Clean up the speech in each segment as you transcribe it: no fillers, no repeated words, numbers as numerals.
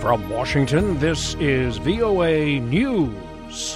From Washington, this is VOA News.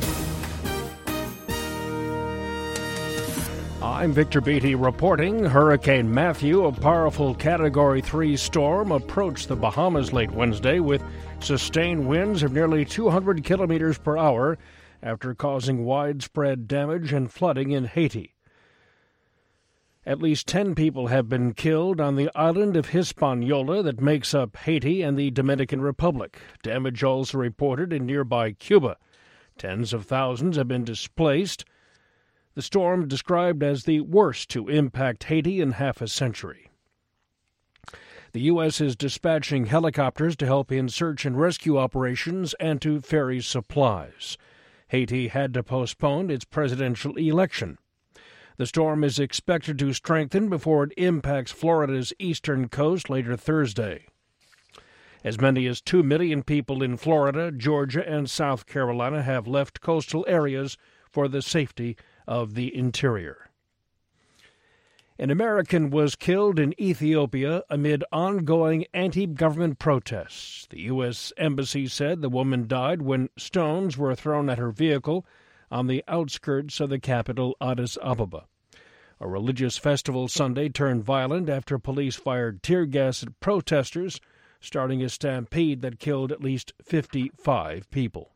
I'm Victor Beatty reporting. Hurricane Matthew, a powerful Category 3 storm, approached the Bahamas late Wednesday with sustained winds of nearly 200 kilometers per hour after causing widespread damage and flooding in Haiti. At least 10 people have been killed on the island of Hispaniola that makes up Haiti and the Dominican Republic. Damage also reported in nearby Cuba. Tens of thousands have been displaced. The storm described as the worst to impact Haiti in half a century. The U.S. is dispatching helicopters to help in search and rescue operations and to ferry supplies. Haiti had to postpone its presidential election. The storm is expected to strengthen before it impacts Florida's eastern coast later Thursday. As many as 2 million people in Florida, Georgia, and South Carolina have left coastal areas for the safety of the interior. An American was killed in Ethiopia amid ongoing anti-government protests. The U.S. Embassy said the woman died when stones were thrown at her vehicle on the outskirts of the capital, Addis Ababa. A religious festival Sunday turned violent after police fired tear gas at protesters, starting a stampede that killed at least 55 people.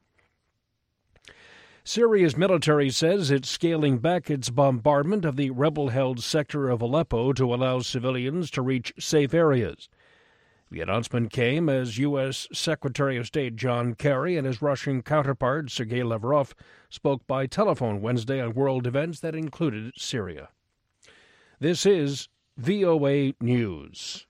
Syria's military says it's scaling back its bombardment of the rebel-held sector of Aleppo to allow civilians to reach safe areas. The announcement came as U.S. Secretary of State John Kerry and his Russian counterpart Sergei Lavrov spoke by telephone Wednesday on world events that included Syria. This is VOA News.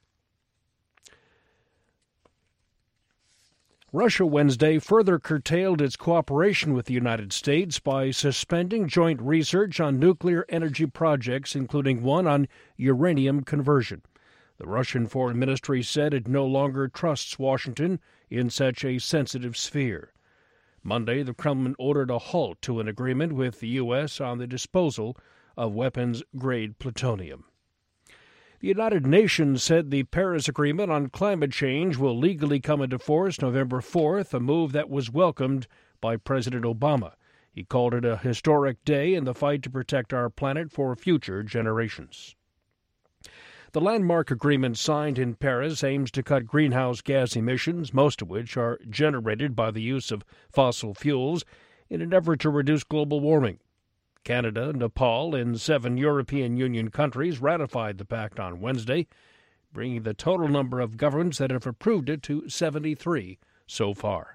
Russia Wednesday further curtailed its cooperation with the United States by suspending joint research on nuclear energy projects, including one on uranium conversion. The Russian Foreign Ministry said it no longer trusts Washington in such a sensitive sphere. Monday, the Kremlin ordered a halt to an agreement with the U.S. on the disposal of weapons-grade plutonium. The United Nations said the Paris Agreement on climate change will legally come into force November 4th, a move that was welcomed by President Obama. He called it a historic day in the fight to protect our planet for future generations. The landmark agreement signed in Paris aims to cut greenhouse gas emissions, most of which are generated by the use of fossil fuels, in an effort to reduce global warming. Canada, Nepal, and 7 European Union countries ratified the pact on Wednesday, bringing the total number of governments that have approved it to 73 so far.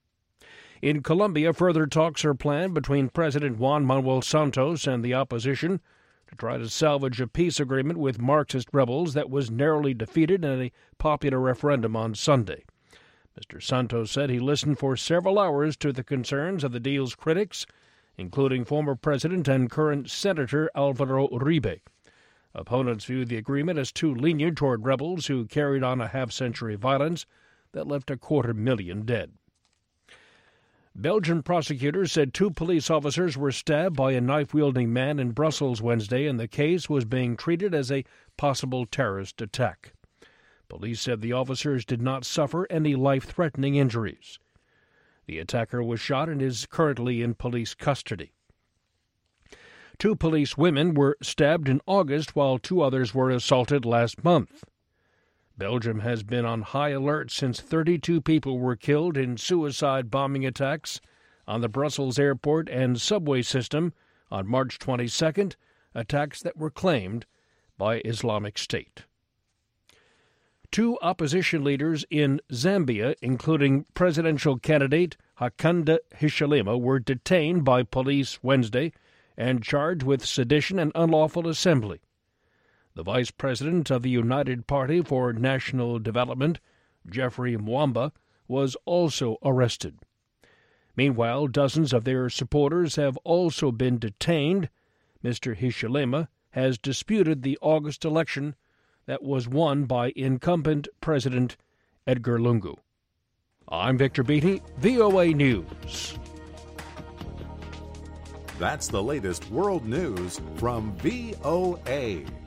In Colombia, further talks are planned between President Juan Manuel Santos and the opposition to try to salvage a peace agreement with Marxist rebels that was narrowly defeated in a popular referendum on Sunday. Mr. Santos said he listened for several hours to the concerns of the deal's critics, including former President and current Senator Alvaro Uribe. Opponents view the agreement as too lenient toward rebels who carried on a half-century violence that left 250,000 dead. Belgian prosecutors said 2 police officers were stabbed by a knife-wielding man in Brussels Wednesday, and the case was being treated as a possible terrorist attack. Police said the officers did not suffer any life-threatening injuries. The attacker was shot and is currently in police custody. 2 police women were stabbed in August, while 2 others were assaulted last month. Belgium has been on high alert since 32 people were killed in suicide bombing attacks on the Brussels airport and subway system on March 22nd, attacks that were claimed by Islamic State. 2 opposition leaders in Zambia, including presidential candidate Hakainde Hichilema, were detained by police Wednesday and charged with sedition and unlawful assembly. The vice president of the United Party for National Development, Jeffrey Mwamba, was also arrested. Meanwhile, dozens of their supporters have also been detained. Mr. Hichilema has disputed the August election that was won by incumbent President Edgar Lungu. I'm Victor Beatty, VOA News. That's the latest world news from VOA.